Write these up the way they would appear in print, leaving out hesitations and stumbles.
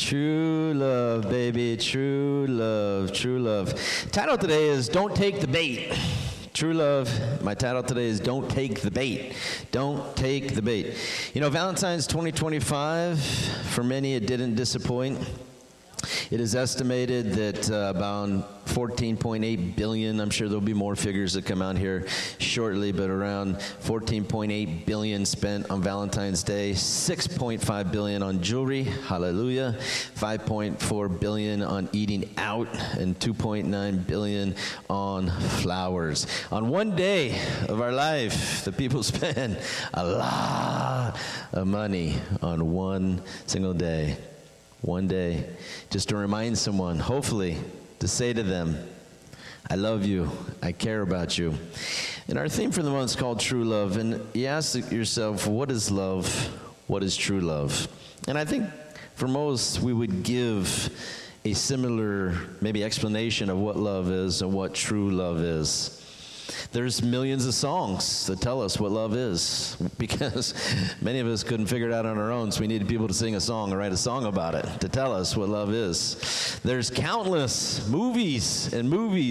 True love, baby, true love, true love. Title today is Don't Take the Bait. True love, my title today is Don't Take the Bait. Don't take the bait. You know, Valentine's 2025, for many it didn't disappoint. It is estimated that about 14.8 billion, I'm sure there'll be more figures that come out here shortly, but around 14.8 billion spent on Valentine's Day, 6.5 billion on jewelry, hallelujah, 5.4 billion on eating out, and 2.9 billion on flowers. On one day of our life, the people spend a lot of money on one single day. One day, just to remind someone, hopefully, to say to them, I love you, I care about you. And our theme for the month is called True Love. And you ask yourself, what is love? What is true love? And I think for most, we would give a similar, maybe explanation of what love is and what true love is. There's millions of songs that tell us what love is, because many of us couldn't figure it out on our own, so we needed people to sing a song or write a song about it to tell us what love is. There's countless movies and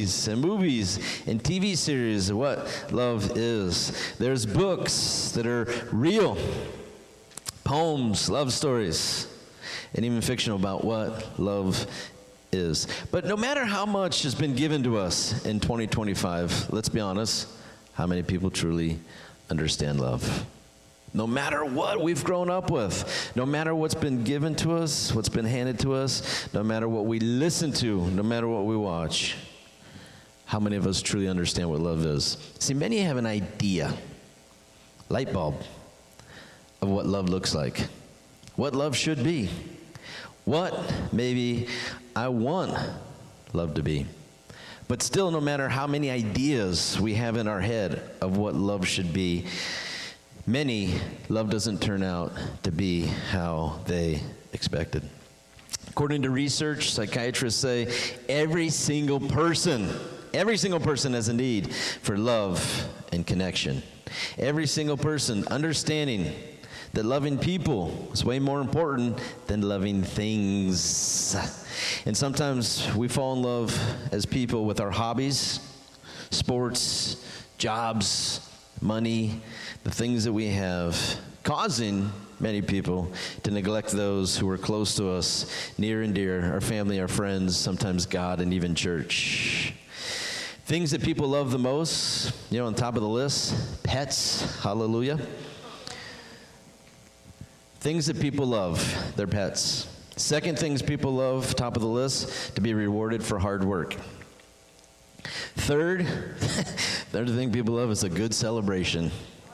TV series of what love is. There's books that are real, poems, love stories, and even fictional about what love is. But no matter how much has been given to us in 2025, let's be honest, how many people truly understand love? No matter what we've grown up with, no matter what's been given to us, what's been handed to us, no matter what we listen to, no matter what we watch, how many of us truly understand what love is? See, many have an idea, light bulb, of what love looks like, what love should be, what maybe I want love to be. But still, no matter how many ideas we have in our head of what love should be, many, love doesn't turn out to be how they expected. According to research, psychiatrists say every single person has a need for love and connection. Every single person understanding that loving people is way more important than loving things. And sometimes we fall in love as people with our hobbies, sports, jobs, money, the things that we have, causing many people to neglect those who are close to us, near and dear, our family, our friends, sometimes God, and even church. Things that people love the most, on top of the list, pets, hallelujah. Things that people love, their pets. Second things people love, top of the list, to be rewarded for hard work. Third thing people love is a good celebration.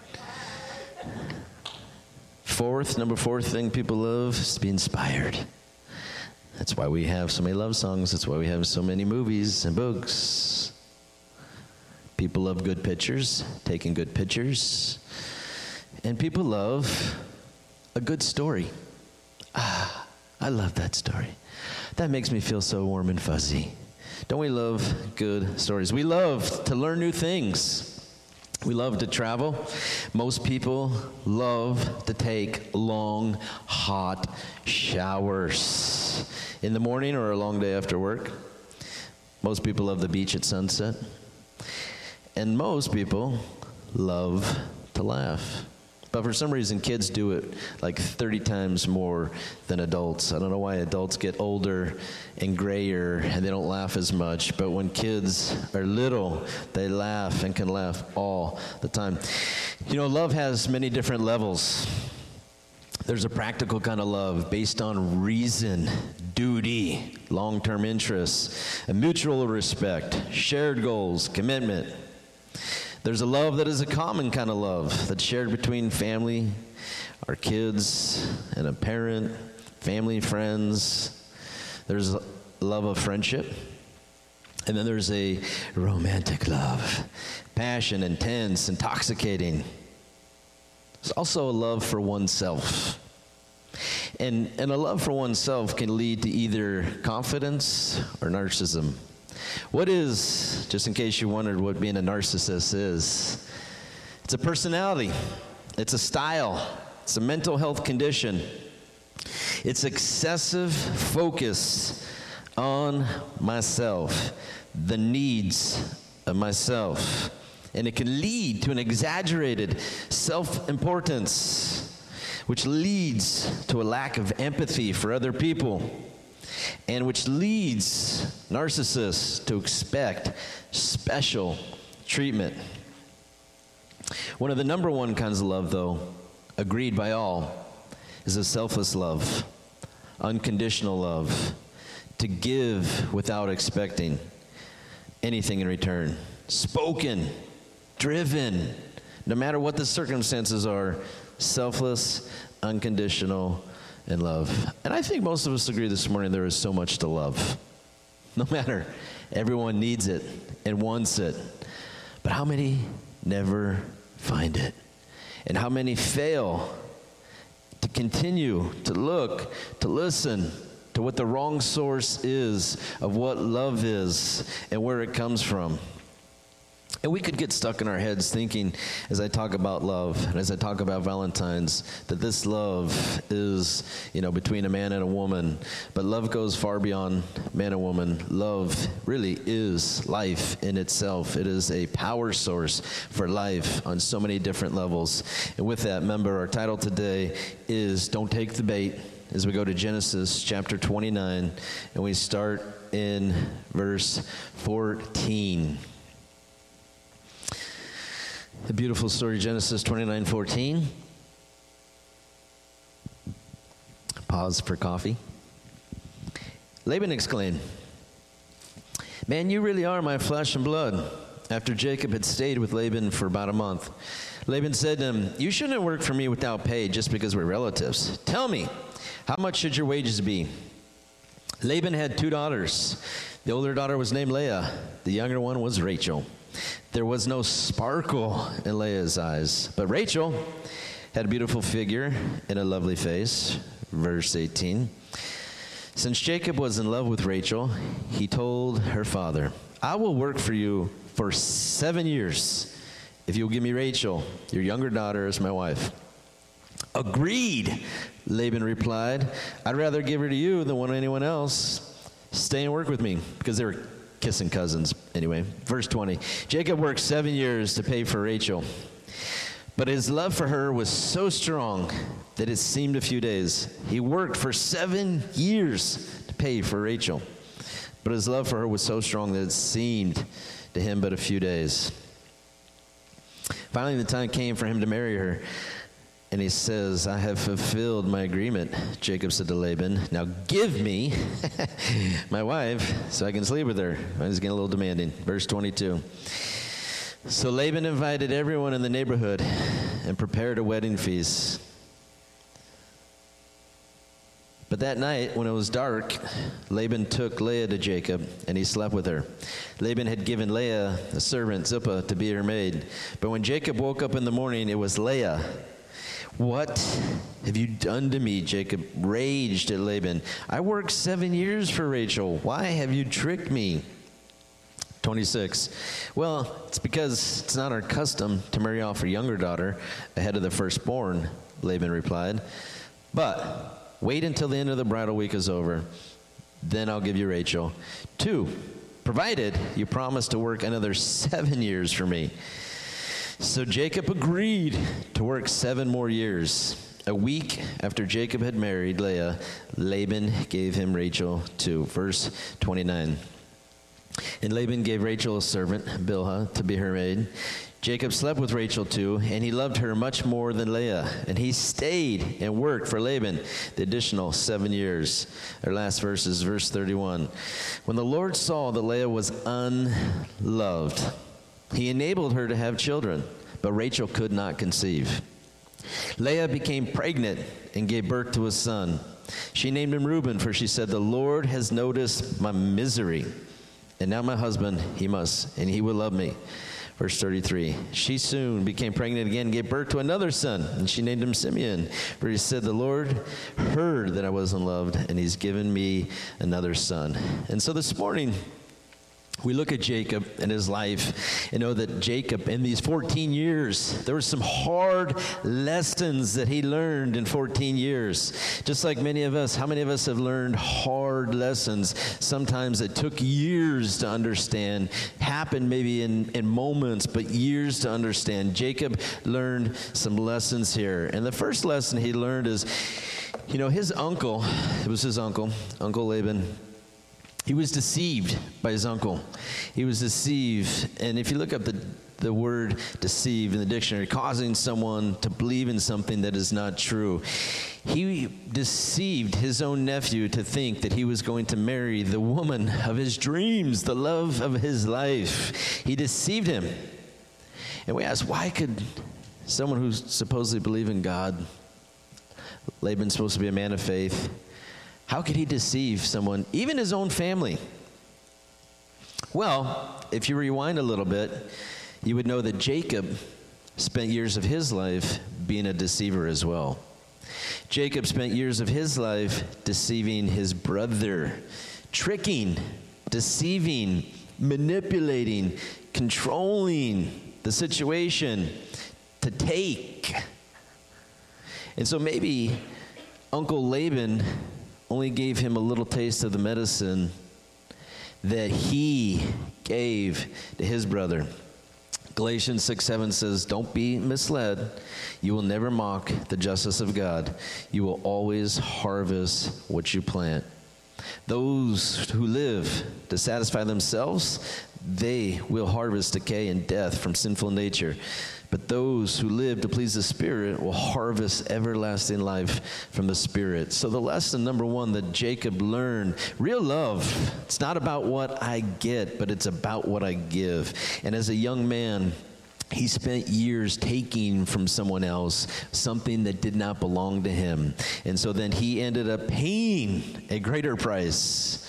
Number four thing people love is to be inspired. That's why we have so many love songs. That's why we have so many movies and books. People love good pictures, taking good pictures. And people love a good story. I love that story. That makes me feel so warm and fuzzy. Don't we love good stories? We love to learn new things. We love to travel. Most people love to take long, hot showers in the morning or a long day after work. Most people love the beach at sunset. And most people love to laugh. But for some reason, kids do it like 30 times more than adults. I don't know why adults get older and grayer and they don't laugh as much. But when kids are little, they laugh and can laugh all the time. Love has many different levels. There's a practical kind of love based on reason, duty, long-term interests, a mutual respect, shared goals, commitment. There's a love that is a common kind of love that's shared between family, our kids, and a parent, family, friends. There's a love of friendship. And then there's a romantic love, passion, intense, intoxicating. There's also a love for oneself. And a love for oneself can lead to either confidence or narcissism. What is, just in case you wondered what being a narcissist is, it's a personality, it's a style, it's a mental health condition. It's excessive focus on myself, the needs of myself. And it can lead to an exaggerated self-importance, which leads to a lack of empathy for other people, and which leads narcissists to expect special treatment. One of the number one kinds of love, though, agreed by all, is a selfless love, unconditional love, to give without expecting anything in return. Spoken, driven, no matter what the circumstances are, selfless, unconditional, and love. And I think most of us agree this morning there is so much to love. No matter, everyone needs it and wants it. But how many never find it? And how many fail to continue to look, to listen to what the wrong source is of what love is and where it comes from? And we could get stuck in our heads thinking, as I talk about love, and as I talk about Valentine's, that this love is, between a man and a woman. But love goes far beyond man and woman. Love really is life in itself. It is a power source for life on so many different levels. And with that, remember, our title today is Don't Take the Bait, as we go to Genesis chapter 29, and we start in verse 14. The beautiful story, Genesis 29:14. Pause for coffee. Laban exclaimed, "Man, you really are my flesh and blood." After Jacob had stayed with Laban for about a month, Laban said to him, "You shouldn't work for me without pay just because we're relatives. Tell me, how much should your wages be?" Laban had 2 daughters. The older daughter was named Leah. The younger one was Rachel. There was no sparkle in Leah's eyes, but Rachel had a beautiful figure and a lovely face. Verse 18. Since Jacob was in love with Rachel, he told her father, "I will work for you for 7 years if you'll give me Rachel, your younger daughter, as my wife." "Agreed," Laban replied. "I'd rather give her to you than want anyone else. Stay and work with me," because they were kissing cousins. Anyway, verse 20. Jacob worked 7 years to pay for Rachel, but his love for her was so strong that it seemed a few days. He worked for 7 years to pay for Rachel, but his love for her was so strong that it seemed to him but a few days. Finally, the time came for him to marry her. And he says, "I have fulfilled my agreement," Jacob said to Laban. "Now give me my wife so I can sleep with her." He's getting a little demanding. Verse 22. So Laban invited everyone in the neighborhood and prepared a wedding feast. But that night, when it was dark, Laban took Leah to Jacob, and he slept with her. Laban had given Leah a servant, Zilpah, to be her maid. But when Jacob woke up in the morning, it was Leah. "What have you done to me?" Jacob raged at Laban. "I worked 7 years for Rachel. Why have you tricked me?" 26. "Well, it's because it's not our custom to marry off a younger daughter ahead of the firstborn," Laban replied. "But wait until the end of the bridal week is over. Then I'll give you Rachel. 2, provided you promise to work another 7 years for me." So Jacob agreed to work 7 more years. A week after Jacob had married Leah, Laban gave him Rachel too. Verse 29. And Laban gave Rachel a servant, Bilhah, to be her maid. Jacob slept with Rachel too, and he loved her much more than Leah. And he stayed and worked for Laban the additional 7 years. Our last verse is verse 31. When the Lord saw that Leah was unloved, he enabled her to have children, but Rachel could not conceive. Leah became pregnant and gave birth to a son. She named him Reuben, for she said, "The Lord has noticed my misery, and now my husband, he will love me." Verse 33, she soon became pregnant again and gave birth to another son, and she named him Simeon, for he said, "The Lord heard that I was unloved, and he's given me another son." And so this morning, We look at Jacob and his life and know that Jacob, in these 14 years, there were some hard lessons that he learned in 14 years. Just like many of us, how many of us have learned hard lessons? Sometimes it took years to understand, happened maybe in moments, but years to understand. Jacob learned some lessons here. And the first lesson he learned is, his uncle, it was his uncle, Uncle Laban. He was deceived by his uncle. He was deceived. And if you look up the word deceive in the dictionary, causing someone to believe in something that is not true. He deceived his own nephew to think that he was going to marry the woman of his dreams, the love of his life. He deceived him. And we ask, why could someone who supposedly believed in God, Laban's supposed to be a man of faith, how could he deceive someone, even his own family? Well, if you rewind a little bit, you would know that Jacob spent years of his life being a deceiver as well. Jacob spent years of his life deceiving his brother, tricking, deceiving, manipulating, controlling the situation to take. And so maybe Uncle Laban only gave him a little taste of the medicine that he gave to his brother. Galatians 6:7 says, don't be misled. You will never mock the justice of God. You will always harvest what you plant. Those who live to satisfy themselves, they will harvest decay and death from sinful nature. But those who live to please the Spirit will harvest everlasting life from the Spirit. So the lesson number one that Jacob learned, real love, it's not about what I get, but it's about what I give. And as a young man, he spent years taking from someone else something that did not belong to him. And so then he ended up paying a greater price.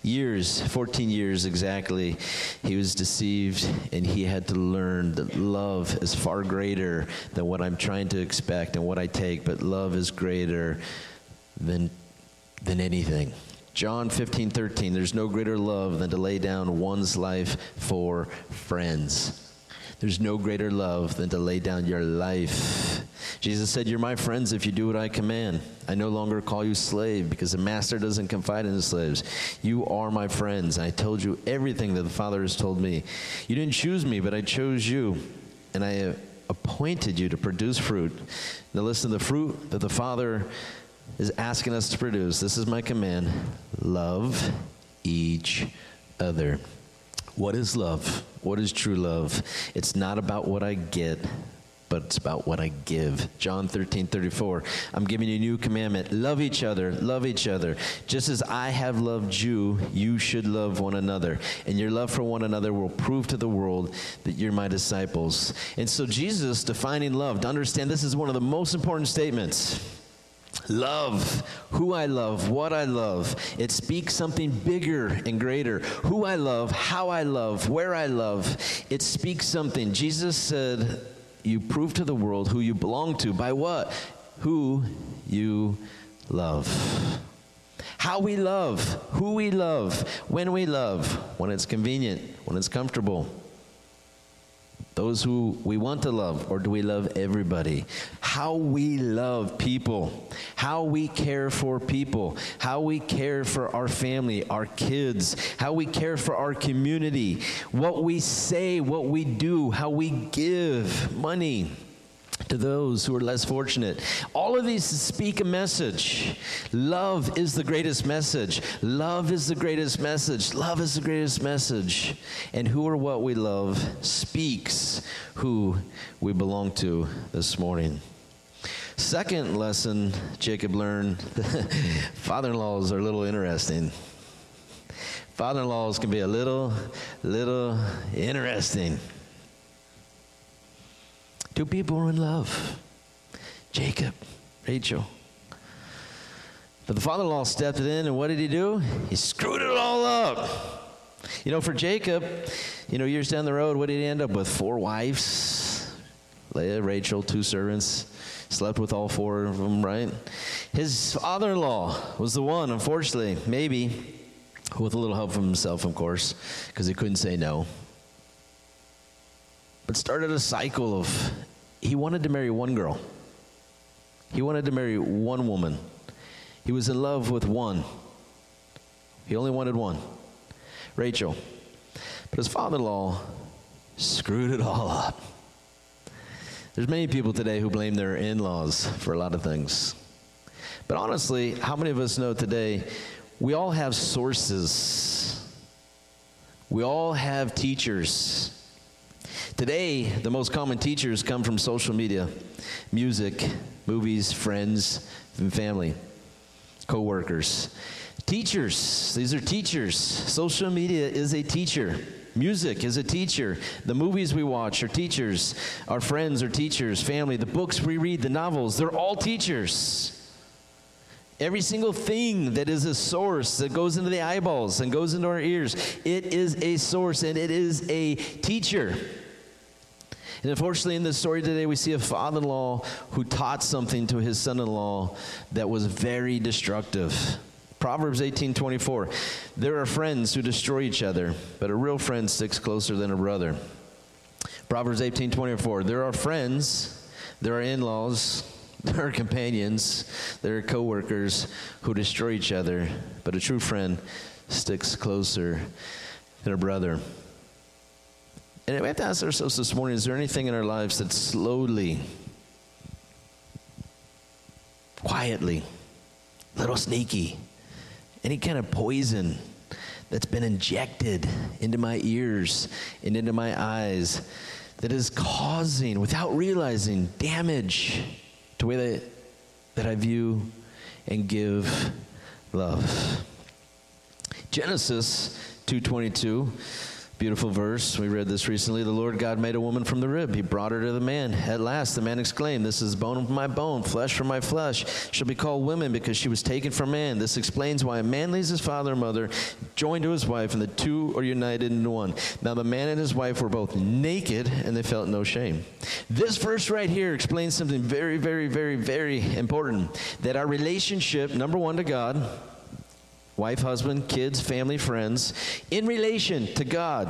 14 years exactly, he was deceived, and he had to learn that love is far greater than what I'm trying to expect and what I take, but love is greater than anything. John 15:13, there's no greater love than to lay down one's life for friends. There's no greater love than to lay down your life. Jesus said, you're my friends if you do what I command. I no longer call you slave because the master doesn't confide in the slaves. You are my friends. I told you everything that the Father has told me. You didn't choose me, but I chose you, and I appointed you to produce fruit. Now listen, the fruit that the Father is asking us to produce, this is my command, love each other. What is love? What is true love? It's not about what I get, but it's about what I give. John 13:34. I'm giving you a new commandment. Love each other. Love each other. Just as I have loved you, you should love one another. And your love for one another will prove to the world that you're my disciples. And so Jesus defining love, to understand this is one of the most important statements. Love, who I love, what I love. It speaks something bigger and greater. Who I love, how I love, where I love. It speaks something. Jesus said, you prove to the world who you belong to by what? Who you love. How we love, who we love, when we love, when it's convenient, when it's comfortable. Those who we want to love, or do we love everybody? How we love people, how we care for people, how we care for our family, our kids, how we care for our community, what we say, what we do, how we give money to those who are less fortunate. All of these speak a message. Love is the greatest message. Love is the greatest message. Love is the greatest message. And who or what we love speaks who we belong to this morning. Second lesson Jacob learned, father-in-laws are a little interesting. Father-in-laws can be a little interesting. Two people were in love, Jacob, Rachel. But the father-in-law stepped in, and what did he do? He screwed it all up. For Jacob, years down the road, what did he end up with? 4 wives, Leah, Rachel, 2 servants, slept with all 4 of them, right? His father-in-law was the one, unfortunately, maybe. with a little help from himself, of course, because he couldn't say no. But started a cycle of, he wanted to marry one girl. He wanted to marry one woman. He was in love with one. He only wanted one, Rachel. But his father-in-law screwed it all up. There's many people today who blame their in-laws for a lot of things. But honestly, how many of us know today, we all have sources. We all have teachers. Today, the most common teachers come from social media, music, movies, friends, and family, co-workers. Teachers, these are teachers. Social media is a teacher. Music is a teacher. The movies we watch are teachers. Our friends are teachers. Family, the books we read, the novels, they're all teachers. Every single thing that is a source that goes into the eyeballs and goes into our ears, it is a source and it is a teacher. And unfortunately, in this story today, we see a father-in-law who taught something to his son-in-law that was very destructive. Proverbs 18:24, there are friends who destroy each other, but a real friend sticks closer than a brother. Proverbs 18:24, there are friends, there are in-laws, there are companions, there are co-workers who destroy each other, but a true friend sticks closer than a brother. And we have to ask ourselves this morning, is there anything in our lives that's slowly, quietly, a little sneaky, any kind of poison that's been injected into my ears and into my eyes that is causing, without realizing, damage to the way that I view and give love? Genesis 2:22, beautiful verse. We read this recently. The Lord God made a woman from the rib. He brought her to the man. At last the man exclaimed, this is bone of my bone, flesh from my flesh. She'll be called woman because she was taken from man. This explains why a man leaves his father and mother, joined to his wife, and the two are united into one. Now the man and his wife were both naked, and they felt no shame. This verse right here explains something very, very, very, very important. That our relationship, number one, to God, wife, husband, kids, family, friends, in relation to God,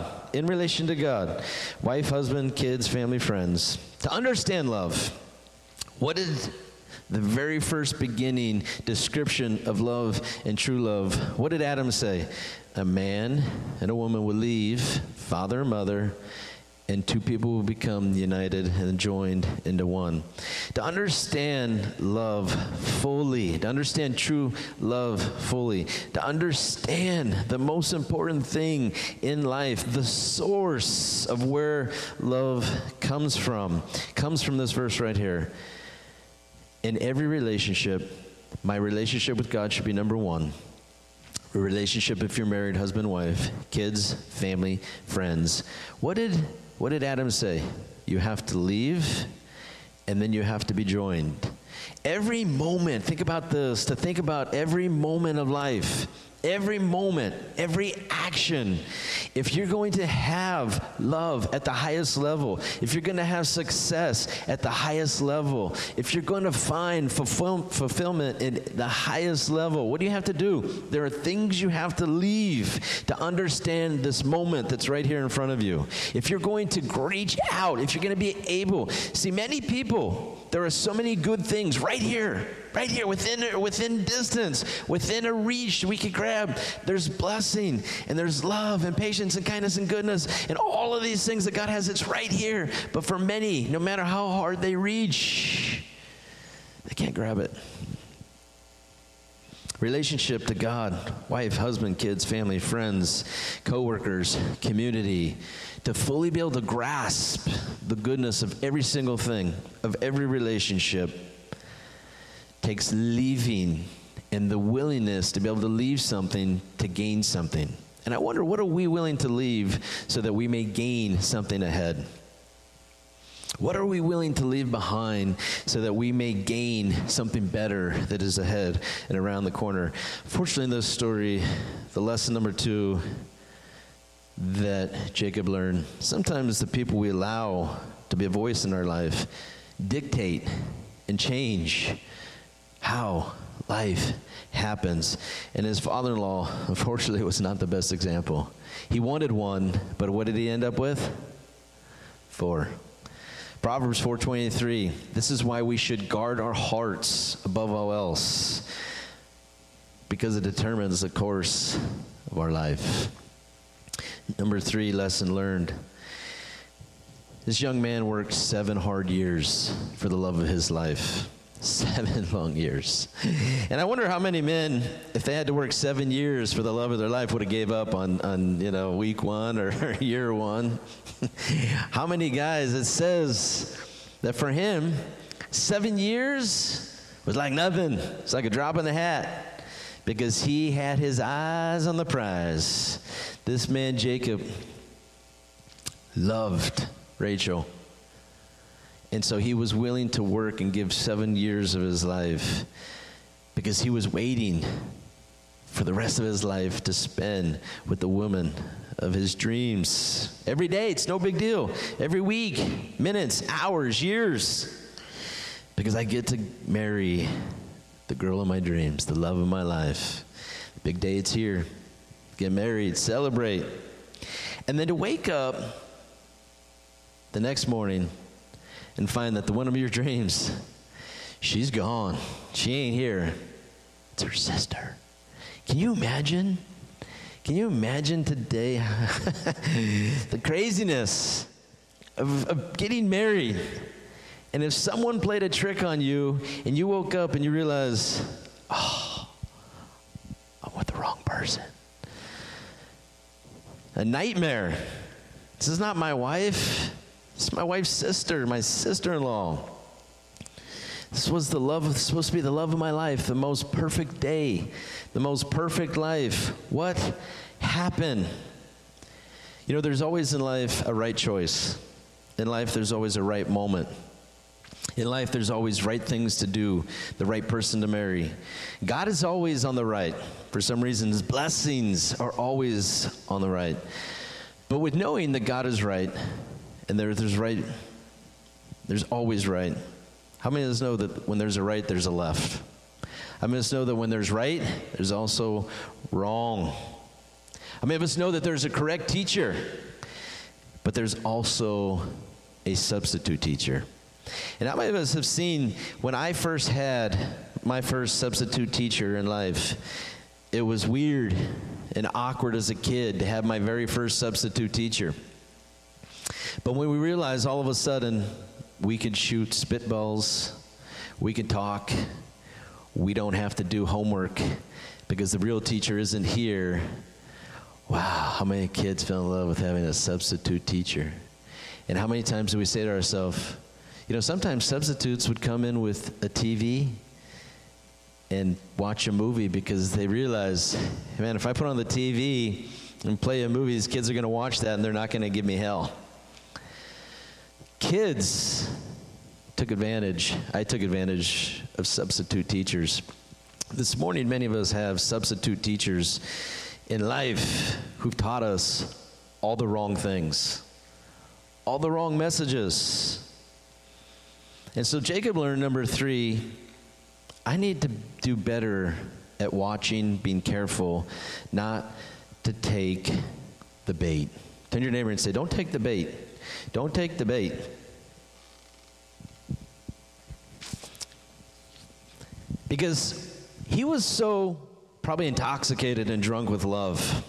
wife, husband, kids, family, friends, to understand love. What did the very first beginning description of love and true love, what did Adam say? A man and a woman will leave father and mother, and two people will become united and joined into one. To understand love fully, to understand true love fully, to understand the most important thing in life, the source of where love comes from this verse right here. In every relationship, my relationship with God should be number one. A relationship, if you're married, husband, wife, kids, family, friends. What did Adam say? You have to leave, and then you have to be joined. Every moment, think about this, to think about every moment of life, every moment, every action. If you're going to have love at the highest level, if you're going to have success at the highest level, if you're going to find fulfillment at the highest level, what do you have to do? There are things you have to leave to understand this moment that's right here in front of you. If you're going to reach out, if you're going to be able, see, many people, there are so many good things right here, within distance, within a reach we could grab. There's blessing, and there's love, and patience, and kindness, and goodness, and all of these things that God has, it's right here. But for many, no matter how hard they reach, they can't grab it. Relationship to God, wife, husband, kids, family, friends, co-workers, community, to fully be able to grasp the goodness of every single thing, of every relationship, takes leaving and the willingness to be able to leave something to gain something. And I wonder, what are we willing to leave so that we may gain something ahead? What are we willing to leave behind so that we may gain something better that is ahead and around the corner? Fortunately, in this story, the lesson number 2 that Jacob learned, sometimes the people we allow to be a voice in our life dictate and change how life happens. And his father-in-law, unfortunately, was not the best example. He wanted one, but what did he end up with? 4. Proverbs 4:23, this is why we should guard our hearts above all else, because it determines the course of our life. Number 3, lesson learned. This young man worked 7 hard years for the love of his life. 7 long years. And I wonder how many men, if they had to work 7 years for the love of their life, would have gave up on week 1 or year 1. How many guys, it says that for him, 7 years was like nothing. It's like a drop in the hat, because he had his eyes on the prize. This man, Jacob, loved Rachel. And so he was willing to work and give 7 years of his life, because he was waiting for the rest of his life to spend with the woman of his dreams. Every day, it's no big deal. Every week, minutes, hours, years. Because I get to marry the girl of my dreams, the love of my life. Big day, it's here. Get married, celebrate. And then to wake up the next morning and find that the one of your dreams, she's gone. She ain't here. It's her sister. Can you imagine? Can you imagine today the craziness of getting married? And if someone played a trick on you and you woke up and you realize, oh, I'm with the wrong person. A nightmare. This is not my wife. It's my wife's sister, my sister-in-law. This was supposed to be the love of my life, the most perfect day, the most perfect life. What happened? You know, there's always in life a right choice. In life, there's always a right moment. In life, there's always right things to do, the right person to marry. God is always on the right. For some reason, His blessings are always on the right. But with knowing that God is right, and there's right, there's always right. How many of us know that when there's a right, there's a left? How many of us know that when there's right, there's also wrong? How many of us know that there's a correct teacher, but there's also a substitute teacher? And how many of us have seen, when I first had my first substitute teacher in life, it was weird and awkward as a kid to have my very first substitute teacher. But when we realized all of a sudden we could shoot spitballs, we could talk, we don't have to do homework because the real teacher isn't here. Wow, how many kids fell in love with having a substitute teacher? And how many times do we say to ourselves, you know, sometimes substitutes would come in with a TV and watch a movie because they realize, man, if I put on the TV and play a movie, these kids are going to watch that and they're not going to give me hell. Kids took advantage. I took advantage of substitute teachers. This morning, many of us have substitute teachers in life who've taught us all the wrong things, all the wrong messages. And so Jacob learned, number 3, I need to do better at watching, being careful, not to take the bait. Turn to your neighbor and say, don't take the bait. Don't take the bait. Because he was so probably intoxicated and drunk with love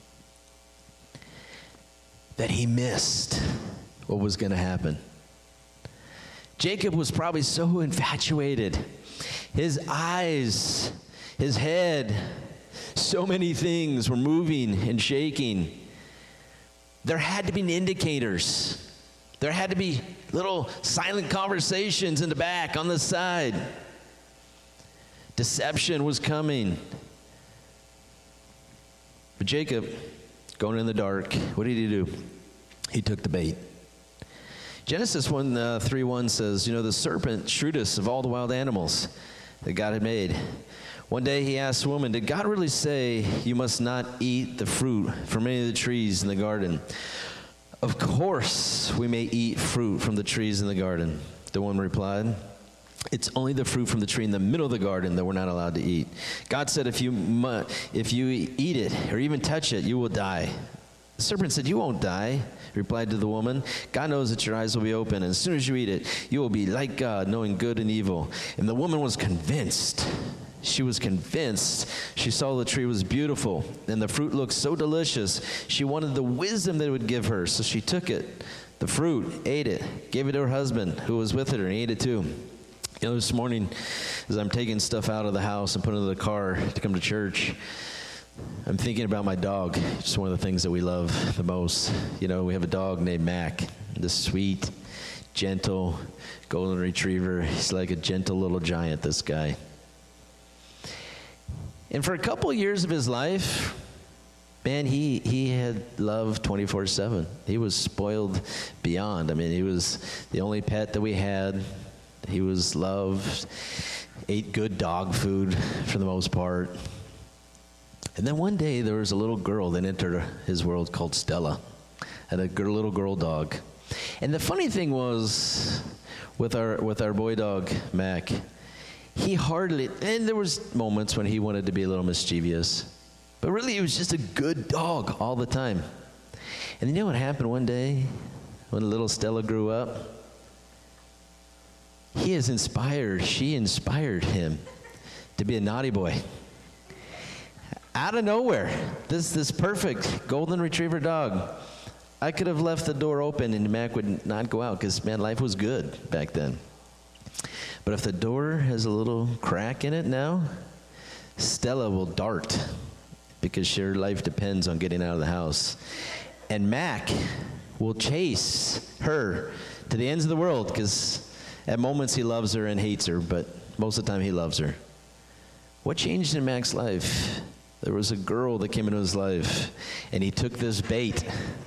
that he missed what was going to happen. Jacob was probably so infatuated. His eyes, his head, so many things were moving and shaking. There had to be indicators. There had to be little silent conversations in the back, on the side. Deception was coming. But Jacob, going in the dark, what did he do? He took the bait. Genesis 3:1 says, the serpent, shrewdest of all the wild animals that God had made. One day he asked the woman, did God really say you must not eat the fruit from any of the trees in the garden? Of course we may eat fruit from the trees in the garden, the woman replied. It's only the fruit from the tree in the middle of the garden that we're not allowed to eat. God said, if you eat it or even touch it, you will die. The serpent said, you won't die, replied to the woman. God knows that your eyes will be open, and as soon as you eat it, you will be like God, knowing good and evil. And the woman was convinced. She was convinced. She saw the tree was beautiful, and the fruit looked so delicious. She wanted the wisdom that it would give her, so she took it, the fruit, ate it, gave it to her husband, who was with her, and he ate it too. You know, this morning, as I'm taking stuff out of the house and putting it in the car to come to church, I'm thinking about my dog. It's one of the things that we love the most. You know, we have a dog named Mac, this sweet, gentle golden retriever. He's like a gentle little giant, this guy. And for a couple of years of his life, man, he had love 24/7. He was spoiled beyond. I mean, he was the only pet that we had. He was loved, ate good dog food for the most part. And then one day there was a little girl that entered his world called Stella, and a little girl dog. And the funny thing was, with our boy dog Mac, he hardly, and there was moments when he wanted to be a little mischievous, but really he was just a good dog all the time. And you know what happened one day when little Stella grew up? She inspired him to be a naughty boy. Out of nowhere, this perfect golden retriever dog. I could have left the door open and Mac would not go out because, man, life was good back then. But if the door has a little crack in it now, Stella will dart because her life depends on getting out of the house. And Mac will chase her to the ends of the world because at moments he loves her and hates her, but most of the time he loves her. What changed in Mac's life? There was a girl that came into his life, and he took this bait.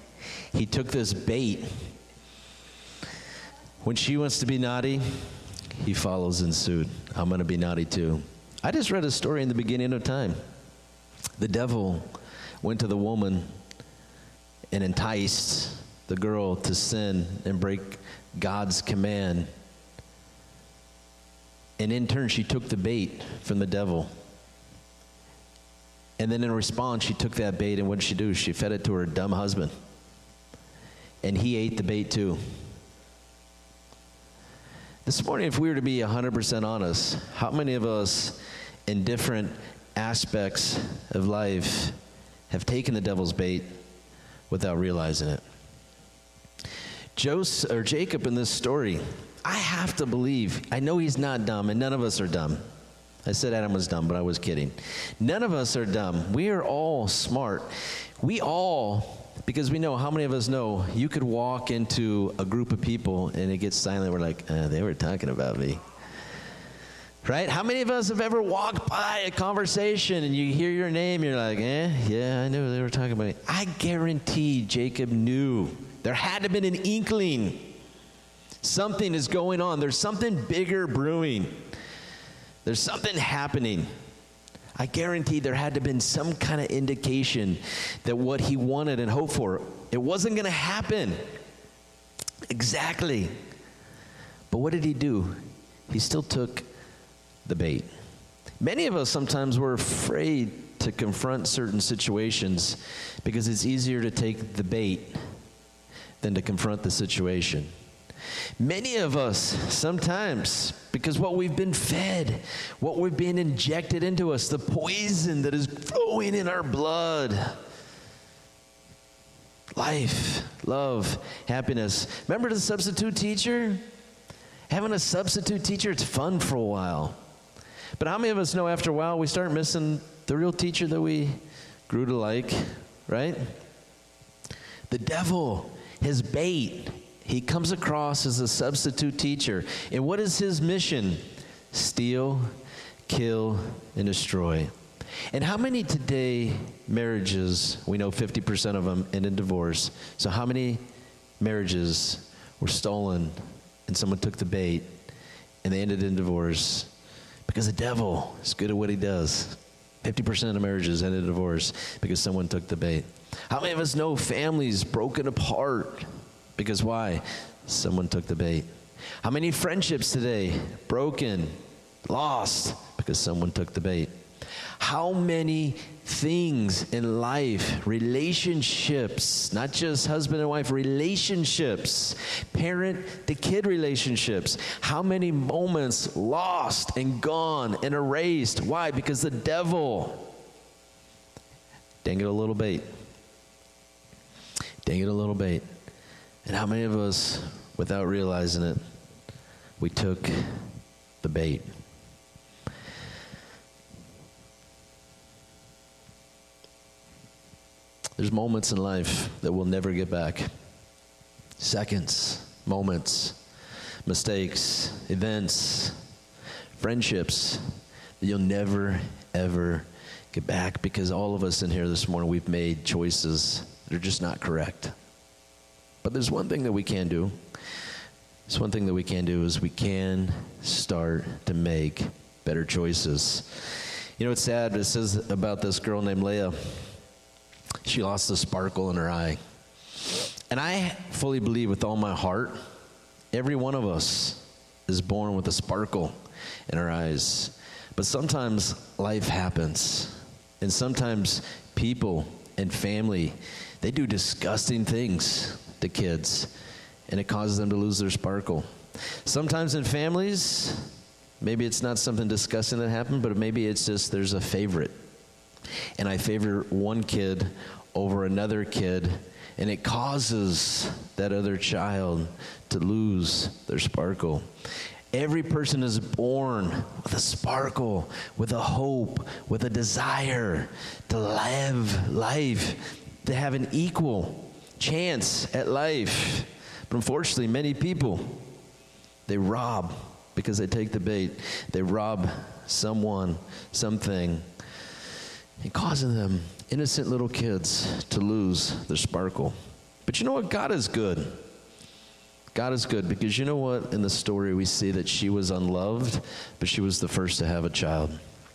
When she wants to be naughty, he follows in suit. I'm going to be naughty too. I just read a story in the beginning of time. The devil went to the woman and enticed the girl to sin and break God's command. And in turn, she took the bait from the devil. And then in response, she took that bait, and what did she do? She fed it to her dumb husband. And he ate the bait too. This morning, if we were to be 100% honest, how many of us in different aspects of life have taken the devil's bait without realizing it? Jacob in this story, I have to believe, I know he's not dumb, and none of us are dumb. I said Adam was dumb, but I was kidding. None of us are dumb. We are all smart. Because we know, how many of us know, you could walk into a group of people and it gets silent. We're like, they were talking about me. Right? How many of us have ever walked by a conversation and you hear your name, you're like, yeah, I knew they were talking about me. I guarantee Jacob knew. There had to have been an inkling. Something is going on. There's something bigger brewing. There's something happening. I guarantee there had to have been some kind of indication that what he wanted and hoped for, it wasn't going to happen. Exactly. But what did he do? He still took the bait. Many of us sometimes we're afraid to confront certain situations because it's easier to take the bait than to confront the situation. Many of us sometimes, because what we've been fed, what we've been injected into us, the poison that is flowing in our blood, life, love, happiness. Remember the substitute teacher? Having a substitute teacher, it's fun for a while. But how many of us know after a while we start missing the real teacher that we grew to like, right? The devil, his bait, he comes across as a substitute teacher. And what is his mission? Steal, kill, and destroy. And how many today marriages, we know 50% of them end in divorce. So how many marriages were stolen and someone took the bait and they ended in divorce? Because the devil is good at what he does. 50% of marriages ended in divorce because someone took the bait. How many of us know families broken apart? Because why? Someone took the bait. How many friendships today broken, lost, because someone took the bait? How many things in life, relationships, not just husband and wife, relationships, parent to kid relationships, how many moments lost and gone and erased? Why? Because the devil dangled a little bait. Dangled a little bait. And how many of us, without realizing it, we took the bait? There's moments in life that we'll never get back. Seconds, moments, mistakes, events, friendships that you'll never, ever get back, because all of us in here this morning, we've made choices that are just not correct. But there's one thing that we can do. There's one thing that we can do is we can start to make better choices. You know, it's sad, but it says about this girl named Leah, she lost the sparkle in her eye. And I fully believe with all my heart, every one of us is born with a sparkle in our eyes. But sometimes life happens. And sometimes people and family, they do disgusting things to kids. And it causes them to lose their sparkle. Sometimes in families, maybe it's not something disgusting that happened, but maybe it's just there's a favorite. And I favor one kid over another kid, and it causes that other child to lose their sparkle. Every person is born with a sparkle, with a hope, with a desire to live life, to have an equal chance at life. But unfortunately, many people, they rob because they take the bait. They rob someone, something, and causing them, innocent little kids, to lose their sparkle. But you know what? God is good. God is good, because you know what? In the story we see that she was unloved, but she was the first to have a child.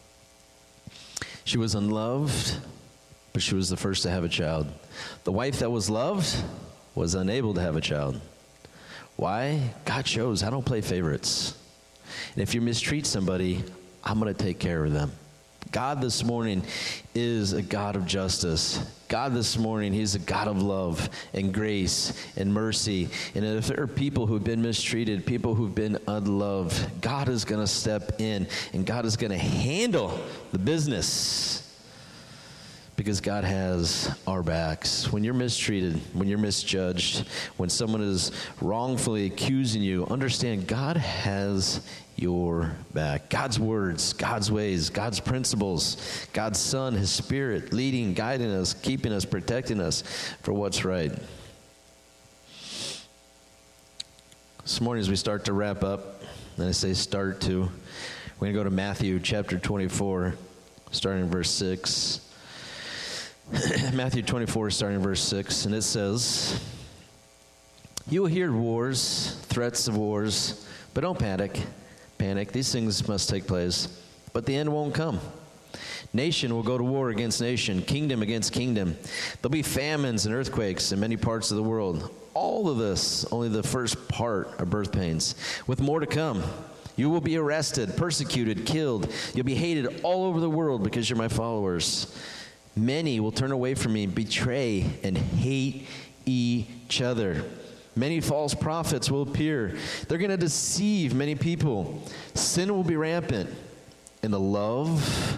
She was unloved, but she was the first to have a child. The wife that was loved was unable to have a child. Why? God chose, I don't play favorites. And if you mistreat somebody, I'm going to take care of them. God this morning is a God of justice. God this morning, he's a God of love and grace and mercy. And if there are people who've been mistreated, people who've been unloved, God is going to step in and God is going to handle the business, because God has our backs. When you're mistreated, when you're misjudged, when someone is wrongfully accusing you, understand God has your back. God's words, God's ways, God's principles, God's Son, his Spirit, leading, guiding us, keeping us, protecting us for what's right. This morning as we start to wrap up, and I say start to, we're going to go to Matthew chapter 24, starting in verse 6. Matthew 24, starting in verse 6, and it says, "You will hear wars, threats of wars, but don't panic. These things must take place, but the end won't come. Nation will go to war against nation, kingdom against kingdom. There'll be famines and earthquakes in many parts of the world. All of this, only the first part of birth pains, with more to come. You will be arrested, persecuted, killed. You'll be hated all over the world because you're my followers. Many will turn away from me, betray, and hate each other. Many false prophets will appear. They're going to deceive many people. Sin will be rampant, and the love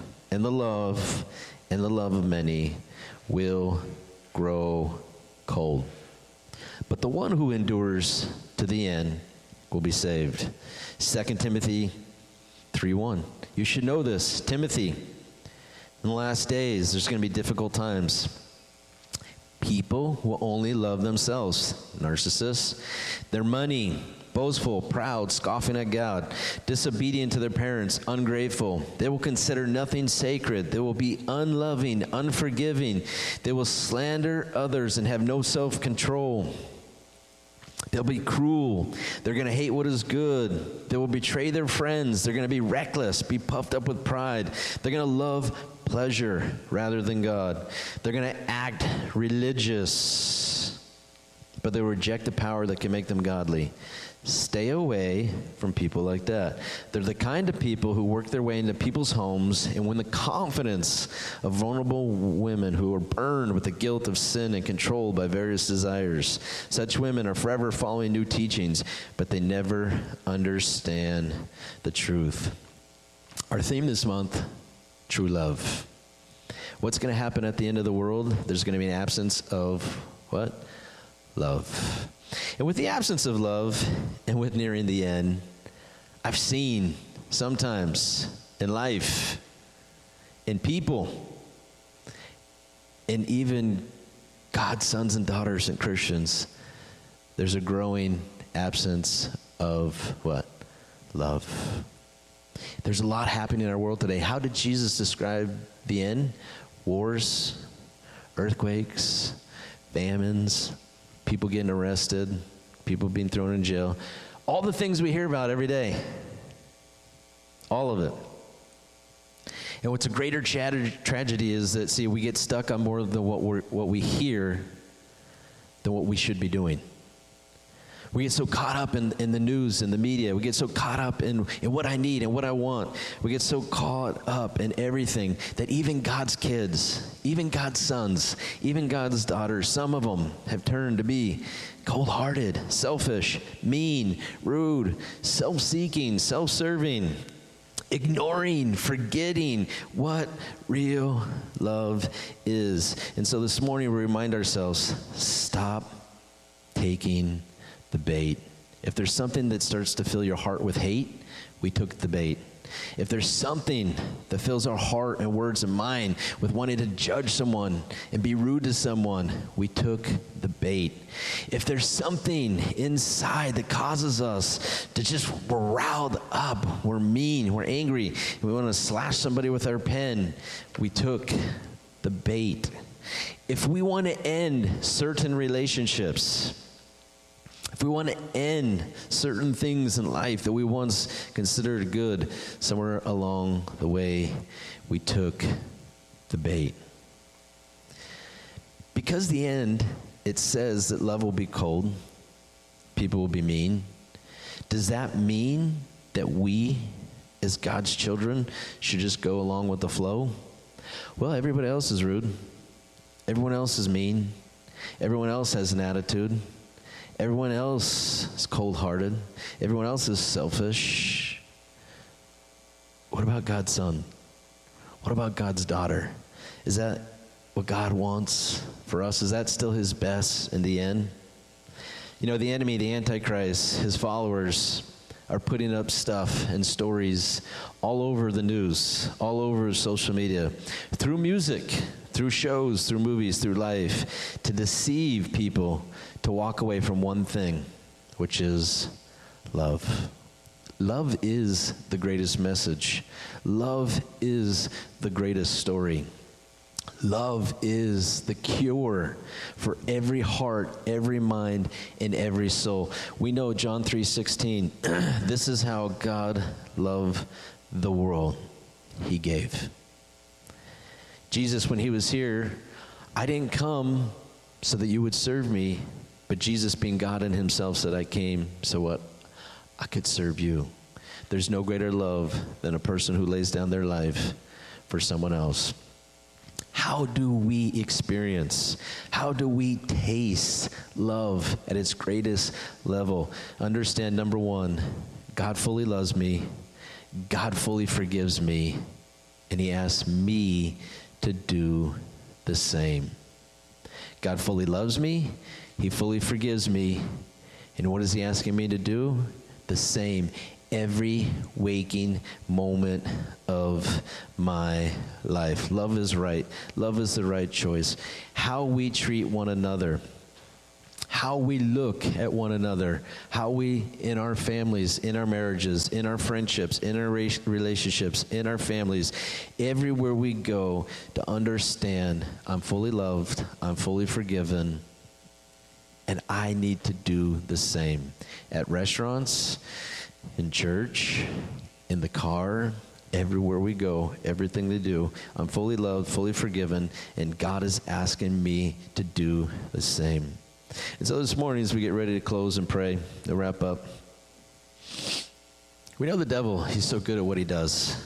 of many will grow cold. But the one who endures to the end will be saved." 2 Timothy 3:1. You should know this, Timothy. In the last days, there's going to be difficult times. People will only love themselves, narcissists, their money, boastful, proud, scoffing at God, disobedient to their parents, ungrateful. They will consider nothing sacred. They will be unloving, unforgiving. They will slander others and have no self-control. They'll be cruel. They're going to hate what is good. They will betray their friends. They're going to be reckless, be puffed up with pride. They're going to love pleasure rather than God. They're going to act religious, but they reject the power that can make them godly. Stay away from people like that. They're the kind of people who work their way into people's homes and win the confidence of vulnerable women who are burned with the guilt of sin and controlled by various desires. Such women are forever following new teachings, but they never understand the truth. Our theme this month, true love. What's going to happen at the end of the world? There's going to be an absence of what? Love. And with the absence of love and with nearing the end, I've seen sometimes in life, in people, and even God's sons and daughters and Christians, there's a growing absence of what? Love. There's a lot happening in our world today. How did Jesus describe the end? Wars, earthquakes, famines, people getting arrested, people being thrown in jail. All the things we hear about every day. All of it. And what's a greater tragedy is that, see, we get stuck on more than what we hear than what we should be doing. We get so caught up in the news and the media. We get so caught up in what I need and what I want. We get so caught up in everything that even God's kids, even God's sons, even God's daughters, some of them have turned to be cold-hearted, selfish, mean, rude, self-seeking, self-serving, ignoring, forgetting what real love is. And so this morning we remind ourselves, stop taking the bait. If there's something that starts to fill your heart with hate, we took the bait. If there's something that fills our heart and words and mind with wanting to judge someone and be rude to someone, we took the bait. If there's something inside that causes us to just, we're riled up, we're mean, we're angry, and we want to slash somebody with our pen, we took the bait. If we want to end certain relationships, if we want to end certain things in life that we once considered good, somewhere along the way, we took the bait. Because the end, it says that love will be cold, people will be mean. Does that mean that we, as God's children, should just go along with the flow? Well, everybody else is rude. Everyone else is mean. Everyone else has an attitude. Everyone else is cold-hearted. Everyone else is selfish. What about God's son? What about God's daughter? Is that what God wants for us? Is that still his best in the end? You know, the enemy, the Antichrist, his followers are putting up stuff and stories all over the news, all over social media, through music, through shows, through movies, through life, to deceive people to walk away from one thing, which is love. Love is the greatest message. Love is the greatest story. Love is the cure for every heart, every mind, and every soul. We know John 3:16, this is how God loved the world. He gave. Jesus, when he was here, I didn't come so that you would serve me, but Jesus, being God in himself, said, I came so what? I could serve you. There's no greater love than a person who lays down their life for someone else. How do we experience, how do we taste love at its greatest level? Understand, number one, God fully loves me, God fully forgives me, and he asks me to do the same. God fully loves me, he fully forgives me, and what is he asking me to do? The same. Every waking moment of my life. Love is right. Love is the right choice. How we treat one another, how we look at one another, how we, in our families, in our marriages, in our friendships, in our relationships, in our families, everywhere we go, to understand I'm fully loved, I'm fully forgiven, and I need to do the same. At restaurants, in church, in the car, everywhere we go, everything they do, I'm fully loved, fully forgiven, and God is asking me to do the same. And so this morning, as we get ready to close and pray and wrap up, we know the devil, he's so good at what he does.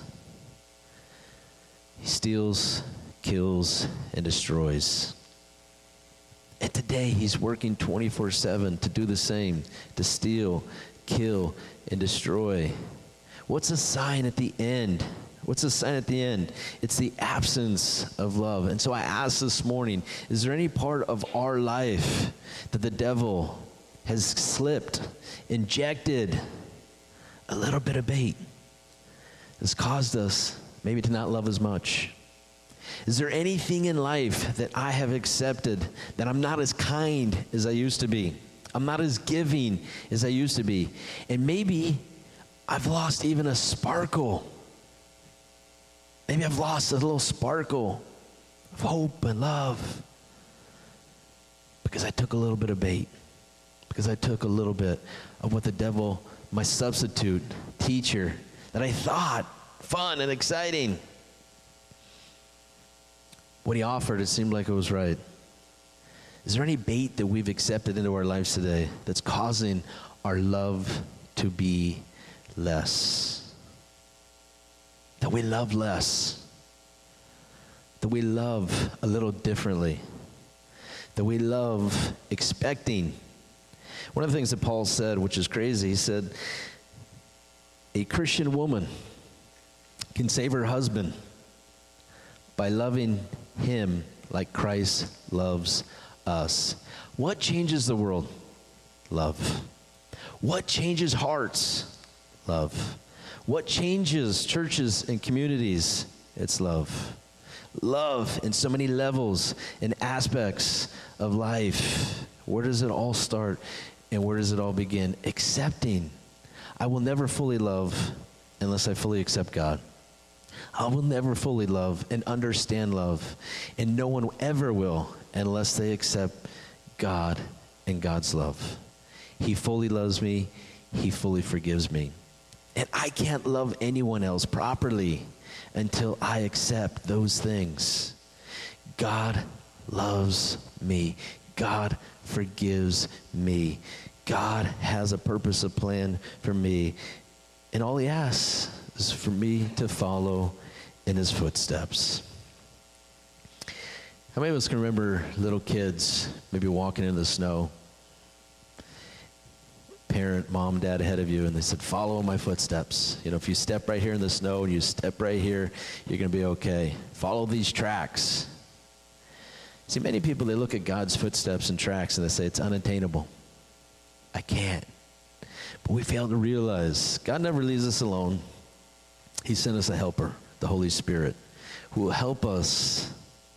He steals, kills, and destroys. And today, he's working 24/7 to do the same, to steal, kill, and destroy. What's the sign at the end? What's the sign at the end? It's the absence of love. And so I ask this morning, is there any part of our life that the devil has slipped, injected a little bit of bait that's caused us maybe to not love as much? Is there anything in life that I have accepted that I'm not as kind as I used to be? I'm not as giving as I used to be. And maybe I've lost even a sparkle. Maybe I've lost a little sparkle of hope and love because I took a little bit of bait, because I took a little bit of what the devil, my substitute teacher, that I thought fun and exciting, what he offered, it seemed like it was right. Is there any bait that we've accepted into our lives today that's causing our love to be less? That we love less, that we love a little differently, that we love expecting. One of the things that Paul said, which is crazy, he said, a Christian woman can save her husband by loving him like Christ loves us. What changes the world? Love. What changes hearts? Love. What changes churches and communities? It's love. Love in so many levels and aspects of life. Where does it all start and where does it all begin? Accepting. I will never fully love unless I fully accept God. I will never fully love and understand love, and no one ever will unless they accept God and God's love. He fully loves me. He fully forgives me. And I can't love anyone else properly until I accept those things. God loves me. God forgives me. God has a purpose, a plan for me. And all he asks is for me to follow in his footsteps. How many of us can remember little kids maybe walking in the snow? Parent, mom, dad ahead of you, and they said, follow my footsteps. You know, if you step right here in the snow and you step right here, you're going to be okay. Follow these tracks. See, many people, they look at God's footsteps and tracks and they say, it's unattainable. I can't. But we fail to realize God never leaves us alone. He sent us a helper, the Holy Spirit, who will help us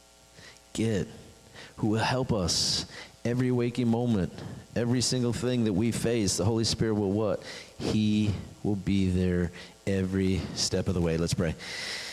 who will help us every waking moment, every single thing that we face. The Holy Spirit will what? He will be there every step of the way. Let's pray.